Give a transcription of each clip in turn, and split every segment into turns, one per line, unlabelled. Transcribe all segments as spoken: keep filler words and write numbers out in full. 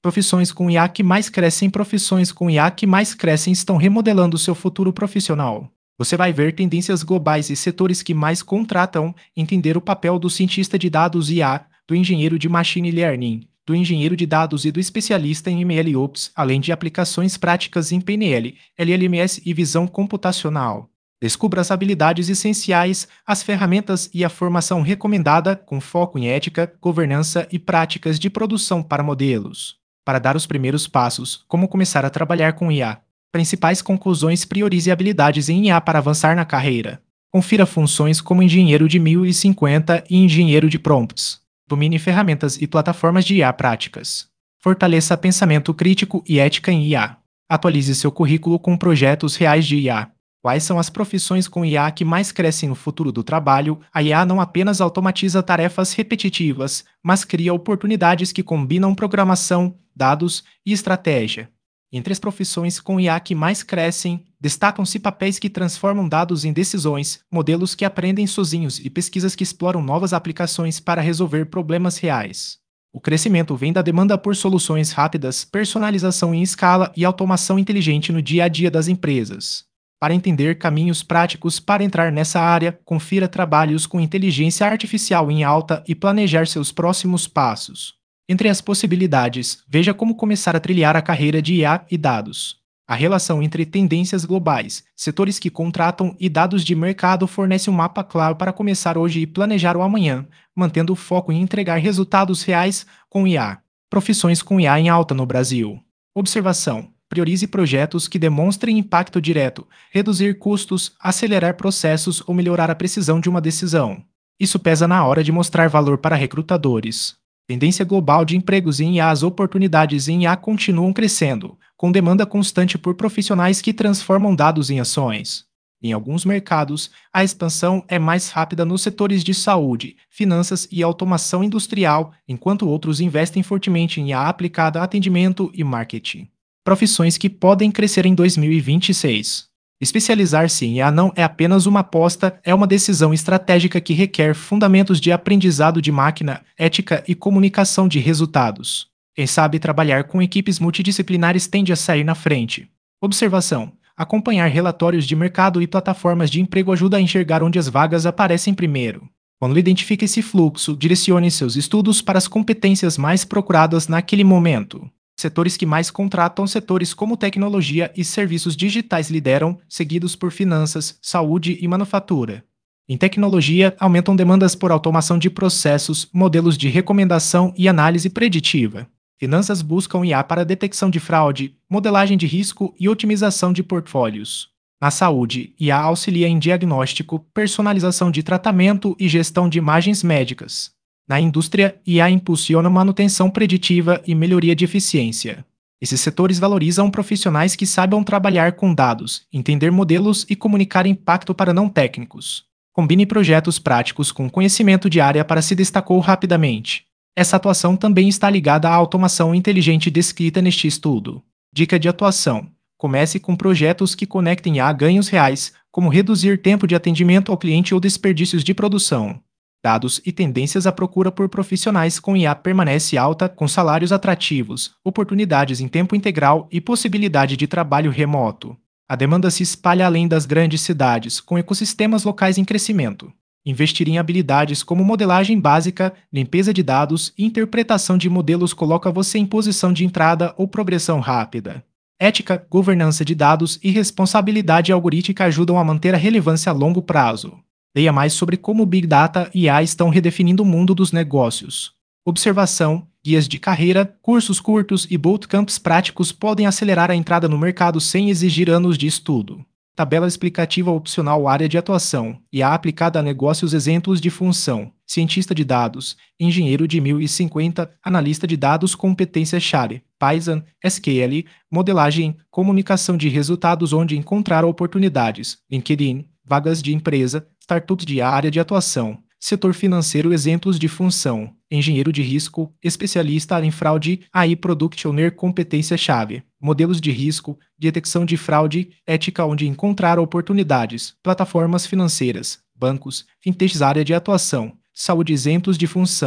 Profissões com I A que mais crescem, profissões com I A que mais crescem estão remodelando seu futuro profissional. Você vai ver tendências globais e setores que mais contratam, entender o papel do cientista de dados I A, do engenheiro de machine learning, do engenheiro de dados e do especialista em MLOps, além de aplicações práticas em P N L, L L M S e visão computacional. Descubra as habilidades essenciais, as ferramentas e a formação recomendada, com foco em ética, governança e práticas de produção para modelos. Para dar os primeiros passos, como começar a trabalhar com I A? Principais conclusões: priorize habilidades em I A para avançar na carreira. Confira funções como engenheiro de mil e cinquenta e engenheiro de prompts. Domine ferramentas e plataformas de I A práticas. Fortaleça pensamento crítico e ética em I A. Atualize seu currículo com projetos reais de I A. Quais são as profissões com I A que mais crescem no futuro do trabalho? A I A não apenas automatiza tarefas repetitivas, mas cria oportunidades que combinam programação, dados e estratégia. Entre as profissões com I A que mais crescem, destacam-se papéis que transformam dados em decisões, modelos que aprendem sozinhos e pesquisas que exploram novas aplicações para resolver problemas reais. O crescimento vem da demanda por soluções rápidas, personalização em escala e automação inteligente no dia a dia das empresas. Para entender caminhos práticos para entrar nessa área, confira trabalhos com inteligência artificial em alta e planejar seus próximos passos. Entre as possibilidades, veja como começar a trilhar a carreira de I A e dados. A relação entre tendências globais, setores que contratam e dados de mercado fornece um mapa claro para começar hoje e planejar o amanhã, mantendo o foco em entregar resultados reais com I A. Profissões com I A em alta no Brasil. Observação: priorize projetos que demonstrem impacto direto, reduzir custos, acelerar processos ou melhorar a precisão de uma decisão. Isso pesa na hora de mostrar valor para recrutadores. Tendência global de empregos em I A: as oportunidades em I A continuam crescendo, com demanda constante por profissionais que transformam dados em ações. Em alguns mercados, a expansão é mais rápida nos setores de saúde, finanças e automação industrial, enquanto outros investem fortemente em I A aplicada a atendimento e marketing. Profissões que podem crescer em dois mil e vinte e seis. Especializar-se em I A não é apenas uma aposta, é uma decisão estratégica que requer fundamentos de aprendizado de máquina, ética e comunicação de resultados. Quem sabe trabalhar com equipes multidisciplinares tende a sair na frente. Observação: acompanhar relatórios de mercado e plataformas de emprego ajuda a enxergar onde as vagas aparecem primeiro. Quando identifica esse fluxo, direcione seus estudos para as competências mais procuradas naquele momento. Setores que mais contratam: setores como tecnologia e serviços digitais lideram, seguidos por finanças, saúde e manufatura. Em tecnologia, aumentam demandas por automação de processos, modelos de recomendação e análise preditiva. Finanças buscam I A para detecção de fraude, modelagem de risco e otimização de portfólios. Na saúde, I A auxilia em diagnóstico, personalização de tratamento e gestão de imagens médicas. Na indústria, I A impulsiona manutenção preditiva e melhoria de eficiência. Esses setores valorizam profissionais que saibam trabalhar com dados, entender modelos e comunicar impacto para não técnicos. Combine projetos práticos com conhecimento de área para se destacar rapidamente. Essa atuação também está ligada à automação inteligente descrita neste estudo. Dica de atuação: comece com projetos que conectem I A a ganhos reais, como reduzir tempo de atendimento ao cliente ou desperdícios de produção. Dados e tendências: a procura por profissionais com I A permanece alta, com salários atrativos, oportunidades em tempo integral e possibilidade de trabalho remoto. A demanda se espalha além das grandes cidades, com ecossistemas locais em crescimento. Investir em habilidades como modelagem básica, limpeza de dados e interpretação de modelos coloca você em posição de entrada ou progressão rápida. Ética, governança de dados e responsabilidade algorítmica ajudam a manter a relevância a longo prazo. Leia mais sobre como Big Data e I A estão redefinindo o mundo dos negócios. Observação: guias de carreira, cursos curtos e bootcamps práticos podem acelerar a entrada no mercado sem exigir anos de estudo. Tabela explicativa opcional: área de atuação, I A aplicada a negócios, exemplos de função, cientista de dados, engenheiro de mil e cinquenta, analista de dados, competência-chave, Python, S Q L, modelagem, comunicação de resultados, onde encontrar oportunidades, LinkedIn, vagas de empresa, startups de área de atuação, setor financeiro, exemplos de função, engenheiro de risco, especialista em fraude, A I Product Owner, competência-chave, modelos de risco, detecção de fraude, ética, onde encontrar oportunidades, plataformas financeiras, bancos, fintechs, área de atuação, saúde, exemplos de função,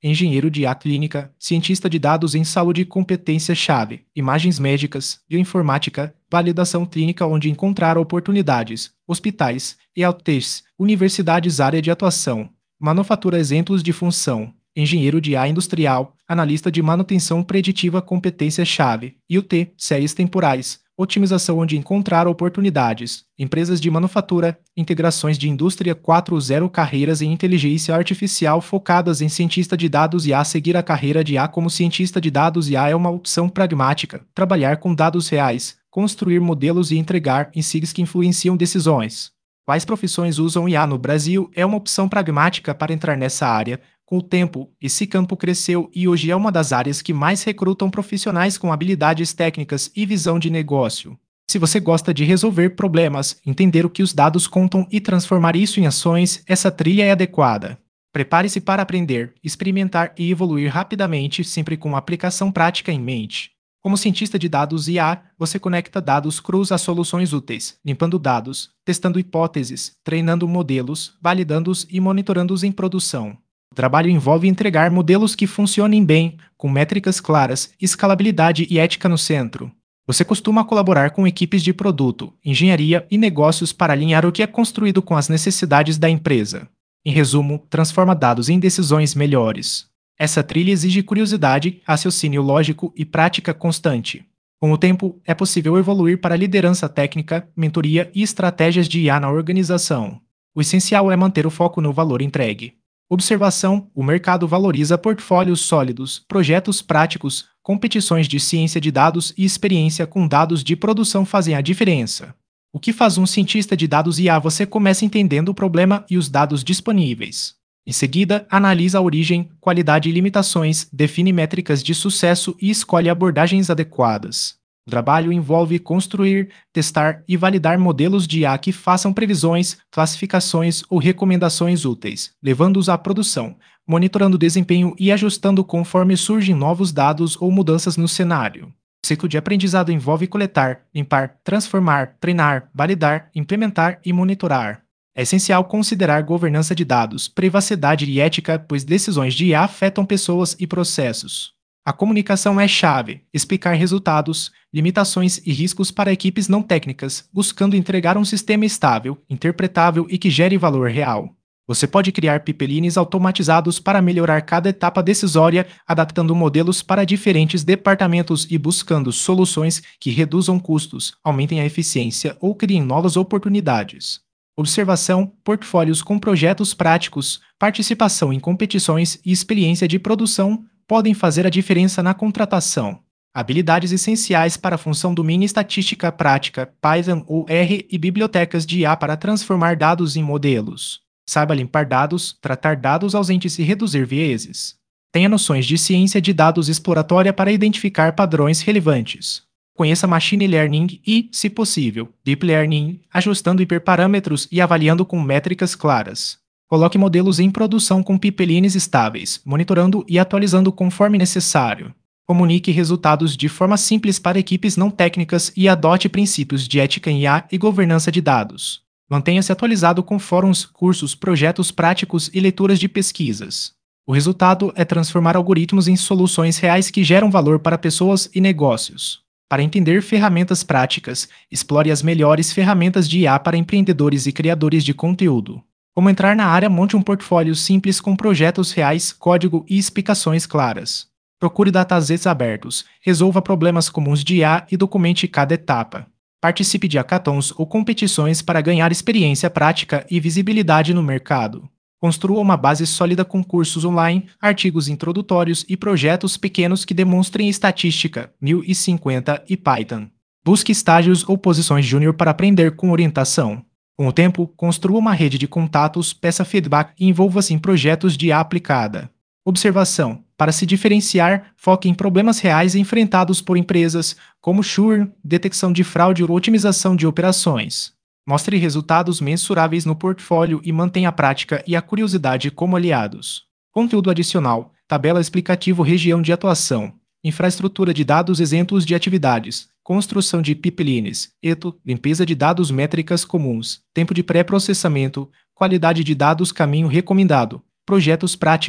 engenheiro de I A clínica, cientista de dados em saúde e competência-chave, imagens médicas, bioinformática, validação clínica onde encontrar oportunidades, hospitais, E A U Ts, universidades área de atuação, manufatura exemplos de função, engenheiro de I A industrial, analista de manutenção preditiva competência-chave, I U T, séries temporais, otimização onde encontrar oportunidades, empresas de manufatura, integrações de indústria quatro ponto zero carreiras em inteligência artificial focadas em cientista de dados I A. Seguir a carreira de I A como cientista de dados I A é uma opção pragmática, trabalhar com dados reais, construir modelos e entregar insights que influenciam decisões. Quais profissões usam I A no Brasil é uma opção pragmática para entrar nessa área. Com o tempo, esse campo cresceu e hoje é uma das áreas que mais recrutam profissionais com habilidades técnicas e visão de negócio. Se você gosta de resolver problemas, entender o que os dados contam e transformar isso em ações, essa trilha é adequada. Prepare-se para aprender, experimentar e evoluir rapidamente, sempre com aplicação prática em mente. Como cientista de dados I A, você conecta dados crus a soluções úteis, limpando dados, testando hipóteses, treinando modelos, validando-os e monitorando-os em produção. O trabalho envolve entregar modelos que funcionem bem, com métricas claras, escalabilidade e ética no centro. Você costuma colaborar com equipes de produto, engenharia e negócios para alinhar o que é construído com as necessidades da empresa. Em resumo, transforma dados em decisões melhores. Essa trilha exige curiosidade, raciocínio lógico e prática constante. Com o tempo, é possível evoluir para liderança técnica, mentoria e estratégias de I A na organização. O essencial é manter o foco no valor entregue. Observação: o mercado valoriza portfólios sólidos, projetos práticos, competições de ciência de dados e experiência com dados de produção fazem a diferença. O que faz um cientista de dados I A? Você começa entendendo o problema e os dados disponíveis. Em seguida, analisa a origem, qualidade e limitações, define métricas de sucesso e escolhe abordagens adequadas. O trabalho envolve construir, testar e validar modelos de I A que façam previsões, classificações ou recomendações úteis, levando-os à produção, monitorando o desempenho e ajustando conforme surgem novos dados ou mudanças no cenário. O ciclo de aprendizado envolve coletar, limpar, transformar, treinar, validar, implementar e monitorar. É essencial considerar governança de dados, privacidade e ética, pois decisões de I A afetam pessoas e processos. A comunicação é chave, explicar resultados, limitações e riscos para equipes não técnicas, buscando entregar um sistema estável, interpretável e que gere valor real. Você pode criar pipelines automatizados para melhorar cada etapa decisória, adaptando modelos para diferentes departamentos e buscando soluções que reduzam custos, aumentem a eficiência ou criem novas oportunidades. Observação, portfólios com projetos práticos, participação em competições e experiência de produção podem fazer a diferença na contratação. Habilidades essenciais para a função: domine estatística prática, Python ou R e bibliotecas de I A para transformar dados em modelos. Saiba limpar dados, tratar dados ausentes e reduzir vieses. Tenha noções de ciência de dados exploratória para identificar padrões relevantes. Conheça Machine Learning e, se possível, Deep Learning, ajustando hiperparâmetros e avaliando com métricas claras. Coloque modelos em produção com pipelines estáveis, monitorando e atualizando conforme necessário. Comunique resultados de forma simples para equipes não técnicas e adote princípios de ética em I A e governança de dados. Mantenha-se atualizado com fóruns, cursos, projetos práticos e leituras de pesquisas. O resultado é transformar algoritmos em soluções reais que geram valor para pessoas e negócios. Para entender ferramentas práticas, explore as melhores ferramentas de I A para empreendedores e criadores de conteúdo. Como entrar na área? Monte um portfólio simples com projetos reais, código e explicações claras. Procure datasets abertos, resolva problemas comuns de I A e documente cada etapa. Participe de hackathons ou competições para ganhar experiência prática e visibilidade no mercado. Construa uma base sólida com cursos online, artigos introdutórios e projetos pequenos que demonstrem estatística, mil e cinquenta e Python. Busque estágios ou posições júnior para aprender com orientação. Com o tempo, construa uma rede de contatos, peça feedback e envolva-se em projetos de I A aplicada. Observação: para se diferenciar, foque em problemas reais enfrentados por empresas, como churn, detecção de fraude ou otimização de operações. Mostre resultados mensuráveis no portfólio e mantenha a prática e a curiosidade como aliados. Conteúdo adicional: tabela explicativa, região de atuação, infraestrutura de dados, exemplos de atividades, construção de pipelines, eto, limpeza de dados, métricas comuns, tempo de pré-processamento, qualidade de dados, caminho recomendado, projetos práticos,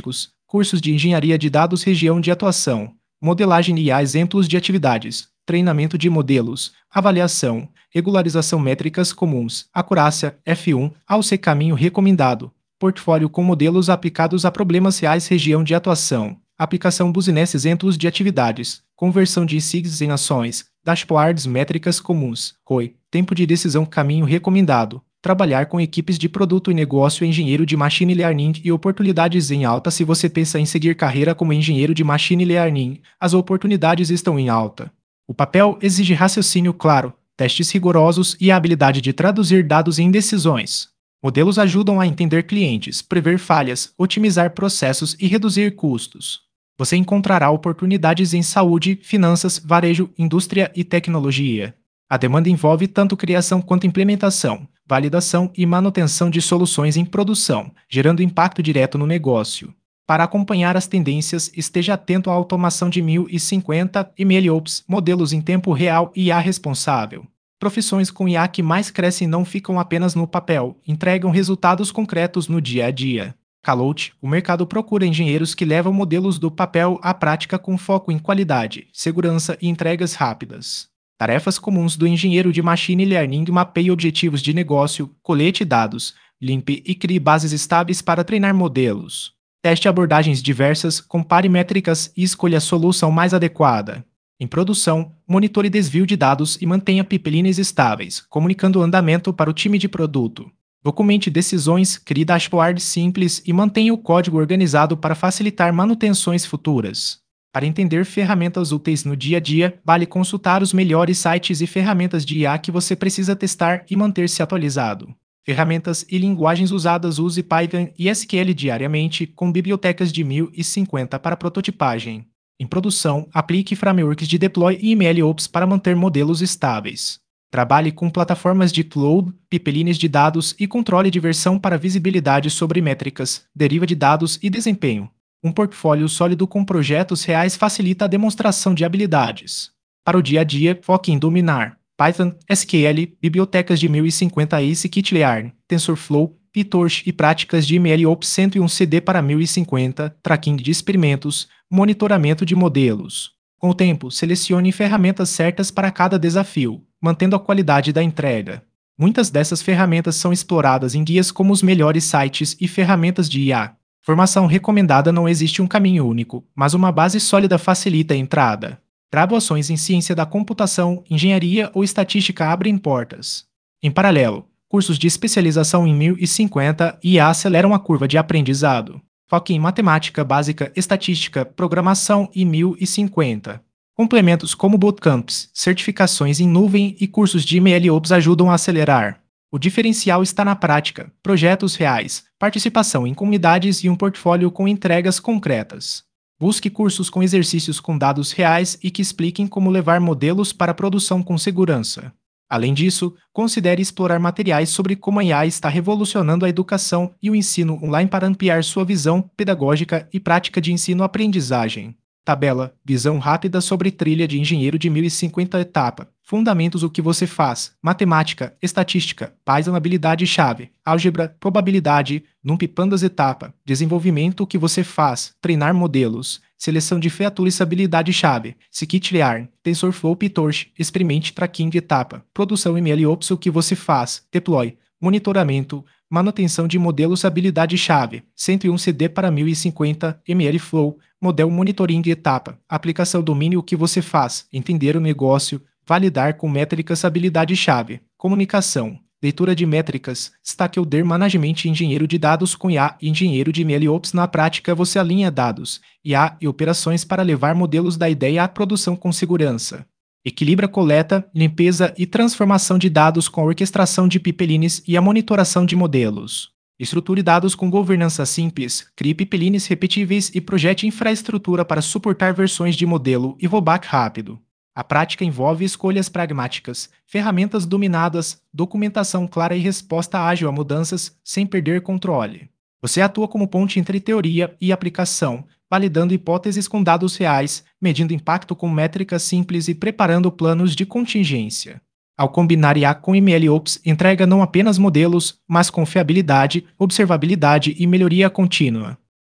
Cursos de Engenharia de Dados Região de Atuação, Modelagem I A Exemplos de atividades, Treinamento de modelos, Avaliação, Regularização métricas comuns, Acurácia, F um, A U C Caminho recomendado, Portfólio com modelos aplicados a problemas reais Região de Atuação, Aplicação Business Exemplos de atividades, Conversão de S I Gs em ações, Dashboards métricas comuns, R O I, Tempo de decisão caminho recomendado, Trabalhar com equipes de produto e negócio engenheiro de Machine Learning e oportunidades em alta. Se você pensa em seguir carreira como engenheiro de Machine Learning, as oportunidades estão em alta. O papel exige raciocínio claro, testes rigorosos e a habilidade de traduzir dados em decisões. Modelos ajudam a entender clientes, prever falhas, otimizar processos e reduzir custos. Você encontrará oportunidades em saúde, finanças, varejo, indústria e tecnologia. A demanda envolve tanto criação quanto implementação, validação e manutenção de soluções em produção, gerando impacto direto no negócio. Para acompanhar as tendências, esteja atento à automação de mil e cinquenta e MLOps, modelos em tempo real e I A responsável. Profissões com I A que mais crescem não ficam apenas no papel, entregam resultados concretos no dia a dia. Calout, o mercado procura engenheiros que levam modelos do papel à prática com foco em qualidade, segurança e entregas rápidas. Tarefas comuns do engenheiro de Machine Learning: mapeie objetivos de negócio, colete dados, limpe e crie bases estáveis para treinar modelos. Teste abordagens diversas, compare métricas e escolha a solução mais adequada. Em produção, monitore desvio de dados e mantenha pipelines estáveis, comunicando o andamento para o time de produto. Documente decisões, crie dashboards simples e mantenha o código organizado para facilitar manutenções futuras. Para entender ferramentas úteis no dia a dia, vale consultar os melhores sites e ferramentas de I A que você precisa testar e manter-se atualizado. Ferramentas e linguagens usadas: use Python e S Q L diariamente, com bibliotecas de mil e cinquenta para prototipagem. Em produção, aplique frameworks de deploy e MLOps para manter modelos estáveis. Trabalhe com plataformas de cloud, pipelines de dados e controle de versão para visibilidade sobre métricas, deriva de dados e desempenho. Um portfólio sólido com projetos reais facilita a demonstração de habilidades. Para o dia a dia, foque em dominar Python, S Q L, bibliotecas de mil e cinquenta e scikit-learn, TensorFlow, PyTorch e práticas de MLOps cento e um C D para mil e cinquenta, tracking de experimentos, monitoramento de modelos. Com o tempo, selecione ferramentas certas para cada desafio, mantendo a qualidade da entrega. Muitas dessas ferramentas são exploradas em guias como os melhores sites e ferramentas de I A. Formação recomendada: não existe um caminho único, mas uma base sólida facilita a entrada. Graduações em ciência da computação, engenharia ou estatística abrem portas. Em paralelo, cursos de especialização em mil e cinquenta e I A aceleram a curva de aprendizado. Foque em matemática básica, estatística, programação e mil e cinquenta. Complementos como bootcamps, certificações em nuvem e cursos de MLOps ajudam a acelerar. O diferencial está na prática, projetos reais, participação em comunidades e um portfólio com entregas concretas. Busque cursos com exercícios com dados reais e que expliquem como levar modelos para a produção com segurança. Além disso, considere explorar materiais sobre como a I A está revolucionando a educação e o ensino online para ampliar sua visão pedagógica e prática de ensino-aprendizagem. Tabela: visão rápida sobre trilha de engenheiro de mil e cinquenta etapa. Fundamentos: o que você faz, matemática, estatística, Python habilidade-chave, álgebra, probabilidade, NumPy pandas etapa, desenvolvimento: o que você faz, treinar modelos, seleção de features habilidade-chave, scikit-learn, TensorFlow PyTorch, experimente tracking de etapa, produção MLOps: o que você faz, deploy, monitoramento, manutenção de modelos habilidade-chave, cento e um C D para mil e cinquenta, MLflow, model monitoring de etapa, aplicação domínio: o que você faz, entender o negócio, validar com métricas habilidade-chave, comunicação, leitura de métricas, stakeholder management, engenheiro de dados com I A e engenheiro de MLOps. Na prática, você alinha dados, I A e operações para levar modelos da ideia à produção com segurança. Equilibra coleta, limpeza e transformação de dados com a orquestração de pipelines e a monitoração de modelos. Estruture dados com governança simples, crie pipelines repetíveis e projete infraestrutura para suportar versões de modelo e rollback rápido. A prática envolve escolhas pragmáticas, ferramentas dominadas, documentação clara e resposta ágil a mudanças, sem perder controle. Você atua como ponte entre teoria e aplicação, validando hipóteses com dados reais, medindo impacto com métricas simples e preparando planos de contingência. Ao combinar I A com MLOps, entrega não apenas modelos, mas confiabilidade, observabilidade e melhoria contínua.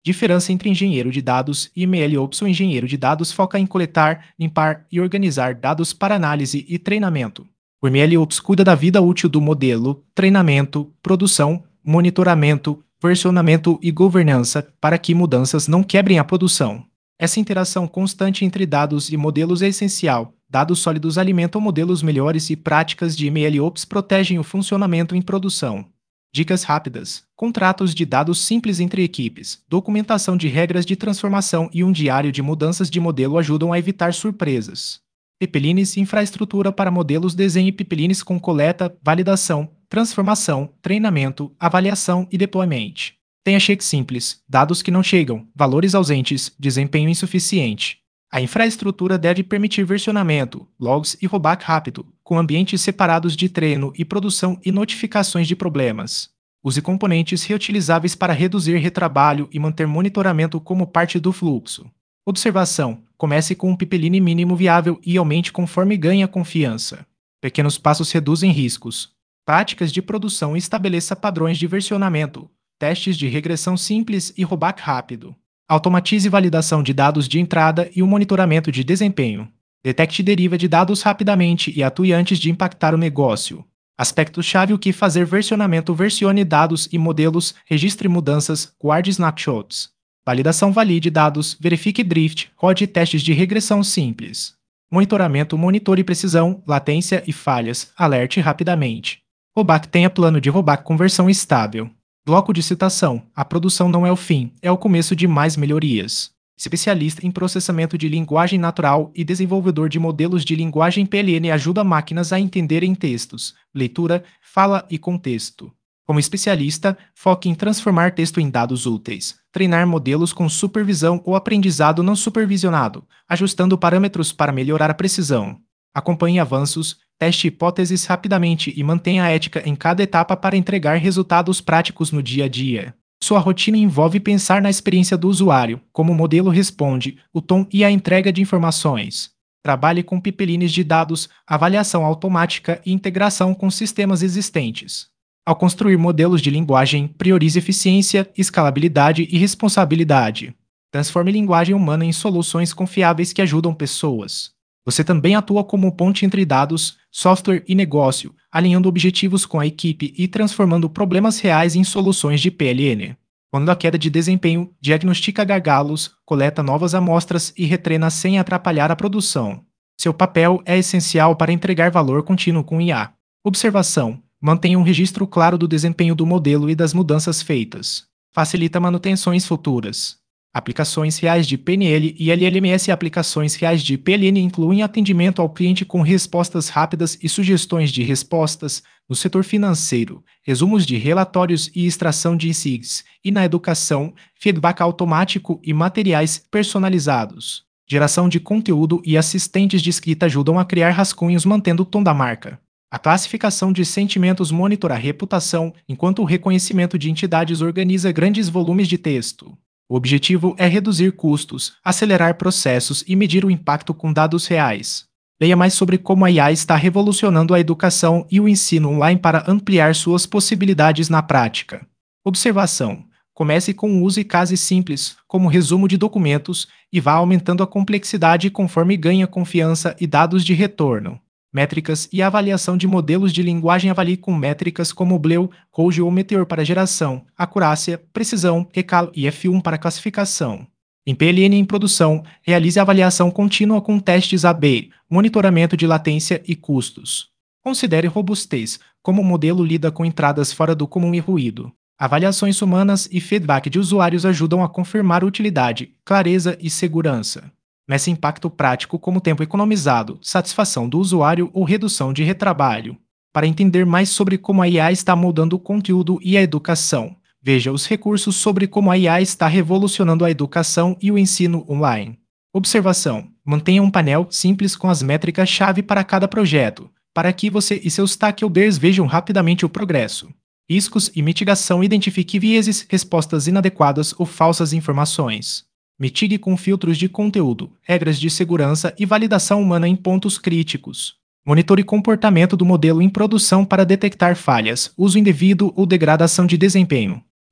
Diferença entre engenheiro de dados e MLOps. O engenheiro de dados foca em coletar, limpar e organizar dados para análise e treinamento. O MLOps cuida da vida útil do modelo, treinamento, produção, monitoramento, versionamento e governança para que mudanças não quebrem a produção. Essa interação constante entre dados e modelos é essencial. Dados sólidos alimentam modelos melhores e práticas de MLOps protegem o funcionamento em produção. Dicas rápidas: contratos de dados simples entre equipes, documentação de regras de transformação e um diário de mudanças de modelo ajudam a evitar surpresas. Pipelines infraestrutura para modelos. Desenhe pipelines com coleta, validação, transformação, treinamento, avaliação e deployment. Tenha check simples, dados que não chegam, valores ausentes, desempenho insuficiente. A infraestrutura deve permitir versionamento, logs e rollback rápido, com ambientes separados de treino e produção e notificações de problemas. Use componentes reutilizáveis para reduzir retrabalho e manter monitoramento como parte do fluxo. Observação: comece com um pipeline mínimo viável e aumente conforme ganha confiança. Pequenos passos reduzem riscos. Práticas de produção: estabeleça padrões de versionamento, testes de regressão simples e rollback rápido. Automatize validação de dados de entrada e o monitoramento de desempenho. Detecte deriva de dados rapidamente e atue antes de impactar o negócio. Aspecto-chave: o que fazer: versionamento, versione dados e modelos, registre mudanças, guarde snapshots. Validação: valide dados, verifique drift, rode testes de regressão simples. Monitoramento: monitore precisão, latência e falhas, alerte rapidamente. Rollback: tenha plano de rollback com versão estável. Bloco de citação: a produção não é o fim, é o começo de mais melhorias. Especialista em processamento de linguagem natural e desenvolvedor de modelos de linguagem. P L N ajuda máquinas a entenderem textos, leitura, fala e contexto. Como especialista, foque em transformar texto em dados úteis, treinar modelos com supervisão ou aprendizado não supervisionado, ajustando parâmetros para melhorar a precisão. Acompanhe avanços, teste hipóteses rapidamente e mantenha a ética em cada etapa para entregar resultados práticos no dia a dia. Sua rotina envolve pensar na experiência do usuário, como o modelo responde, o tom e a entrega de informações. Trabalhe com pipelines de dados, avaliação automática e integração com sistemas existentes. Ao construir modelos de linguagem, priorize eficiência, escalabilidade e responsabilidade. Transforme linguagem humana em soluções confiáveis que ajudam pessoas. Você também atua como ponte entre dados, software e negócio, alinhando objetivos com a equipe e transformando problemas reais em soluções de P L N. Quando a queda de desempenho, diagnostica gargalos, coleta novas amostras e retreina sem atrapalhar a produção. Seu papel é essencial para entregar valor contínuo com I A. Observação: mantenha um registro claro do desempenho do modelo e das mudanças feitas. Facilita manutenções futuras. Aplicações reais de P N L e L L M S. Aplicações reais de P L N incluem atendimento ao cliente com respostas rápidas e sugestões de respostas, no setor financeiro, resumos de relatórios e extração de insights, e na educação, feedback automático e materiais personalizados. Geração de conteúdo e assistentes de escrita ajudam a criar rascunhos mantendo o tom da marca. A classificação de sentimentos monitora a reputação, enquanto o reconhecimento de entidades organiza grandes volumes de texto. O objetivo é reduzir custos, acelerar processos e medir o impacto com dados reais. Leia mais sobre como a I A está revolucionando a educação e o ensino online para ampliar suas possibilidades na prática. Observação: comece com um uso e case simples, como resumo de documentos, e vá aumentando a complexidade conforme ganha confiança e dados de retorno. Métricas e avaliação de modelos de linguagem. Avalie com métricas como B L E U, Rouge ou Meteor para geração, acurácia, precisão, recalo e F um para classificação. Em P L N em produção, realize avaliação contínua com testes A B, monitoramento de latência e custos. Considere robustez, como o modelo lida com entradas fora do comum e ruído. Avaliações humanas e feedback de usuários ajudam a confirmar utilidade, clareza e segurança. Meça impacto prático como tempo economizado, satisfação do usuário ou redução de retrabalho. Para entender mais sobre como a I A está moldando o conteúdo e a educação, veja os recursos sobre como a I A está revolucionando a educação e o ensino online. Observação: mantenha um painel simples com as métricas-chave para cada projeto, para que você e seus stakeholders vejam rapidamente o progresso. Riscos e mitigação: identifique vieses, respostas inadequadas ou falsas informações. Mitigue com filtros de conteúdo, regras de segurança e validação humana em pontos críticos. Monitore comportamento do modelo em produção para detectar falhas, uso indevido ou degradação de desempenho.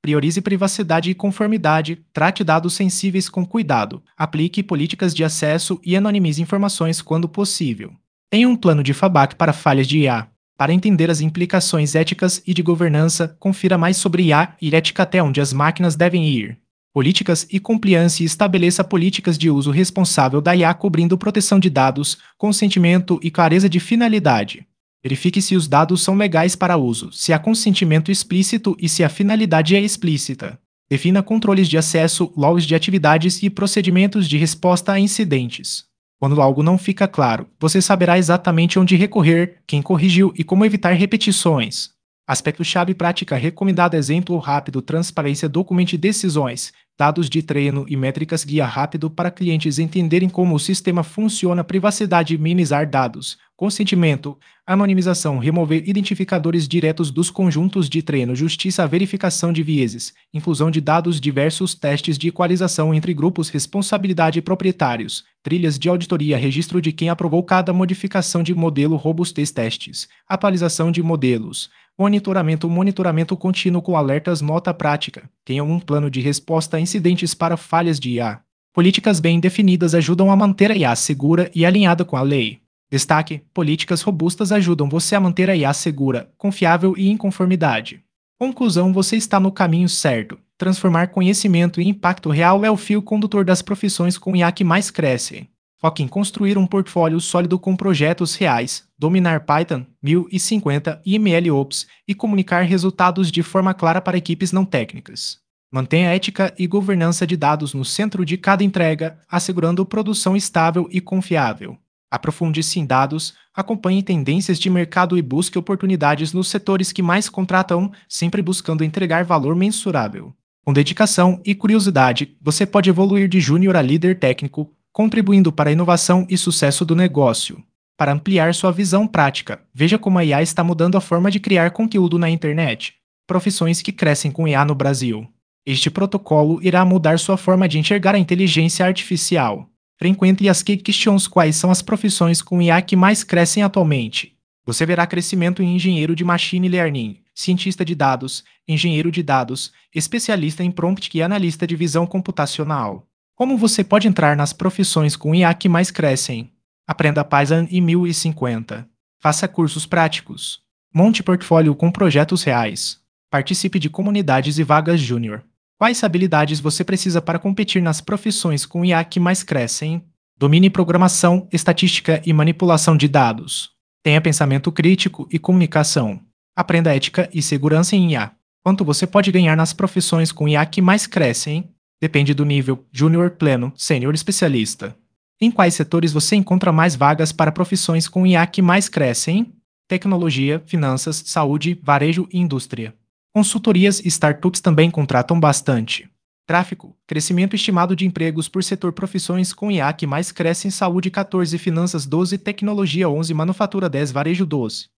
Priorize privacidade e conformidade, trate dados sensíveis com cuidado, aplique políticas de acesso e anonimize informações quando possível. Tenha um plano de fallback para falhas de I A. Para entender as implicações éticas e de governança, confira mais sobre I A e ética até onde as máquinas devem ir. Políticas e compliance. Estabeleça políticas de uso responsável da I A cobrindo proteção de dados, consentimento e clareza de finalidade. Verifique se os dados são legais para uso, se há consentimento explícito e se a finalidade é explícita. Defina controles de acesso, logs de atividades e procedimentos de resposta a incidentes. Quando algo não fica claro, você saberá exatamente onde recorrer, quem corrigiu e como evitar repetições. Aspecto-chave prática recomendado: exemplo rápido, transparência, documente decisões, dados de treino e métricas, guia rápido para clientes entenderem como o sistema funciona, privacidade, minimizar dados, consentimento, anonimização, remover identificadores diretos dos conjuntos de treino, justiça, verificação de vieses, inclusão de dados diversos, testes de equalização entre grupos, responsabilidade proprietários, trilhas de auditoria, registro de quem aprovou cada modificação de modelo, robustez testes, atualização de modelos, monitoramento, monitoramento contínuo com alertas, nota prática. Tenha um plano de resposta a incidentes para falhas de I A. Políticas bem definidas ajudam a manter a I A segura e alinhada com a lei. Destaque: políticas robustas ajudam você a manter a I A segura, confiável e em conformidade. Conclusão: você está no caminho certo. Transformar conhecimento em impacto real é o fio condutor das profissões com I A que mais crescem. Foque em construir um portfólio sólido com projetos reais, dominar Python, mil e cinquenta e MLOps e comunicar resultados de forma clara para equipes não técnicas. Mantenha a ética e governança de dados no centro de cada entrega, assegurando produção estável e confiável. Aprofunde-se em dados, acompanhe tendências de mercado e busque oportunidades nos setores que mais contratam, sempre buscando entregar valor mensurável. Com dedicação e curiosidade, você pode evoluir de júnior a líder técnico, contribuindo para a inovação e sucesso do negócio. Para ampliar sua visão prática, veja como a I A está mudando a forma de criar conteúdo na internet. Profissões que crescem com I A no Brasil. Este protocolo irá mudar sua forma de enxergar a inteligência artificial. Frequente as Key Questions: quais são as profissões com I A que mais crescem atualmente? Você verá crescimento em engenheiro de machine learning, cientista de dados, engenheiro de dados, especialista em prompt e analista de visão computacional. Como você pode entrar nas profissões com I A que mais crescem? Aprenda Python e mil e cinquenta. Faça cursos práticos. Monte portfólio com projetos reais. Participe de comunidades e vagas júnior. Quais habilidades você precisa para competir nas profissões com I A que mais crescem? Domine programação, estatística e manipulação de dados. Tenha pensamento crítico e comunicação. Aprenda ética e segurança em I A. Quanto você pode ganhar nas profissões com I A que mais crescem? Depende do nível: júnior, pleno, sênior, especialista. Em quais setores você encontra mais vagas para profissões com I A que mais crescem? Tecnologia, finanças, saúde, varejo e indústria. Consultorias e startups também contratam bastante. Tráfego, crescimento estimado de empregos por setor. Profissões com I A que mais crescem: saúde quatorze, finanças doze, tecnologia onze, manufatura dez, varejo doze.